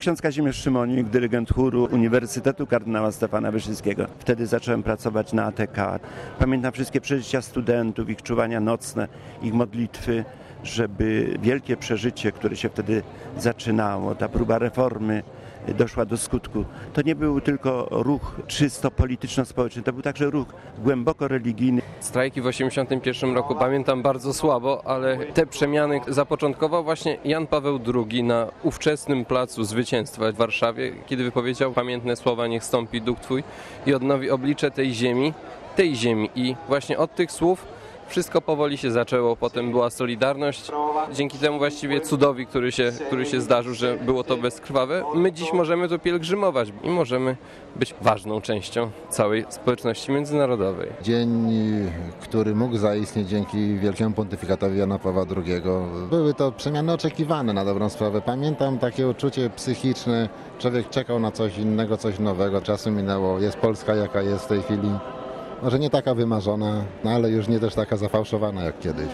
ksiądz Kazimierz Szymonik, dyrygent chóru Uniwersytetu Kardynała Stefana Wyszyńskiego. Wtedy zacząłem pracować na ATK. Pamiętam wszystkie przeżycia studentów, ich czuwania nocne, ich modlitwy, żeby wielkie przeżycie, które się wtedy zaczynało, ta próba reformy doszła do skutku. To nie był tylko ruch czysto polityczno-społeczny, to był także ruch głęboko religijny. Strajki w 1981 roku pamiętam bardzo słabo, ale te przemiany zapoczątkował właśnie Jan Paweł II na ówczesnym Placu Zwycięstwa w Warszawie, kiedy wypowiedział pamiętne słowa: niech stąpi duch Twój i odnowi oblicze tej ziemi. I właśnie od tych słów wszystko powoli się zaczęło, potem była Solidarność. Dzięki temu właściwie cudowi, który się zdarzył, że było to bezkrwawe, my dziś możemy tu pielgrzymować i możemy być ważną częścią całej społeczności międzynarodowej. Dzień, który mógł zaistnieć dzięki wielkiemu pontyfikatowi Jana Pawła II. Były to przemiany oczekiwane na dobrą sprawę. Pamiętam takie uczucie psychiczne, człowiek czekał na coś innego, coś nowego. Czasu minęło, jest Polska jaka jest w tej chwili. Może nie taka wymarzona, ale już nie też taka zafałszowana jak kiedyś.